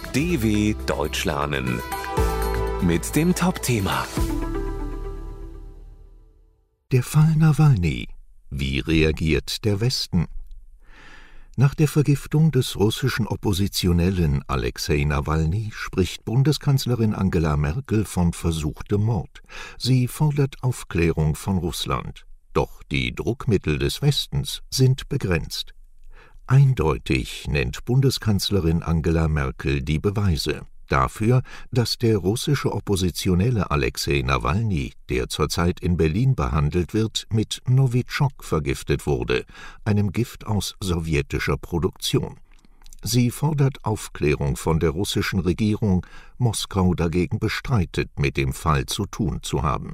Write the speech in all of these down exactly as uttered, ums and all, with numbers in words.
D W Deutsch lernen mit dem Top-Thema. Der Fall Nawalny. Wie reagiert der Westen? Nach der Vergiftung des russischen Oppositionellen Alexei Nawalny spricht Bundeskanzlerin Angela Merkel von versuchtem Mord. Sie fordert Aufklärung von Russland. Doch die Druckmittel des Westens sind begrenzt. Eindeutig nennt Bundeskanzlerin Angela Merkel die Beweise dafür, dass der russische Oppositionelle Alexei Nawalny, der zurzeit in Berlin behandelt wird, mit Novichok vergiftet wurde, einem Gift aus sowjetischer Produktion. Sie fordert Aufklärung von der russischen Regierung, Moskau dagegen bestreitet, mit dem Fall zu tun zu haben.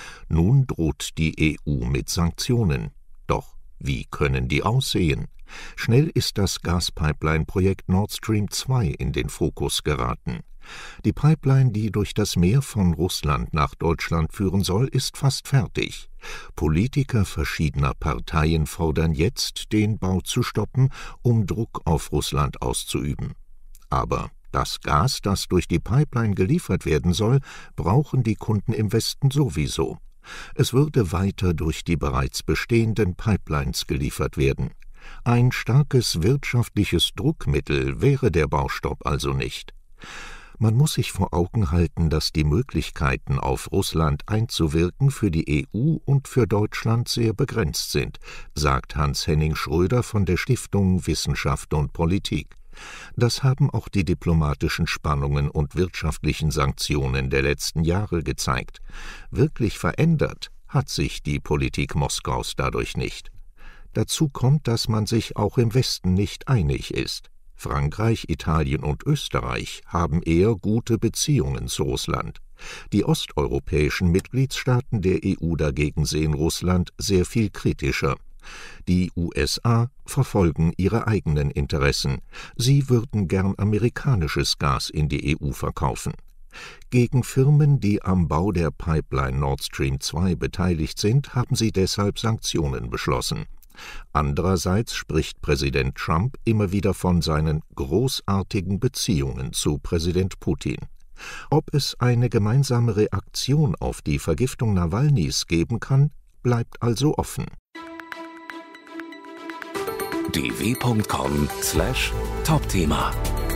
Nun droht die E U mit Sanktionen. Doch wie können die aussehen? Schnell ist das Gaspipeline-Projekt Nord Stream zwei in den Fokus geraten. Die Pipeline, die durch das Meer von Russland nach Deutschland führen soll, ist fast fertig. Politiker verschiedener Parteien fordern jetzt, den Bau zu stoppen, um Druck auf Russland auszuüben. Aber das Gas, das durch die Pipeline geliefert werden soll, brauchen die Kunden im Westen sowieso. Es würde weiter durch die bereits bestehenden Pipelines geliefert werden. Ein starkes wirtschaftliches Druckmittel wäre der Baustopp also nicht. Man muss sich vor Augen halten, dass die Möglichkeiten, auf Russland einzuwirken, für die E U und für Deutschland sehr begrenzt sind, sagt Hans-Henning Schröder von der Stiftung Wissenschaft und Politik. Das haben auch die diplomatischen Spannungen und wirtschaftlichen Sanktionen der letzten Jahre gezeigt. Wirklich verändert hat sich die Politik Moskaus dadurch nicht. Dazu kommt, dass man sich auch im Westen nicht einig ist. Frankreich, Italien und Österreich haben eher gute Beziehungen zu Russland. Die osteuropäischen Mitgliedstaaten der E U dagegen sehen Russland sehr viel kritischer. Die U S A verfolgen ihre eigenen Interessen. Sie würden gern amerikanisches Gas in die E U verkaufen. Gegen Firmen, die am Bau der Pipeline Nord Stream zwei beteiligt sind, haben sie deshalb Sanktionen beschlossen. Andererseits spricht Präsident Trump immer wieder von seinen großartigen Beziehungen zu Präsident Putin. Ob es eine gemeinsame Reaktion auf die Vergiftung Nawalnys geben kann, bleibt also offen. d w punkt com slash Top-Thema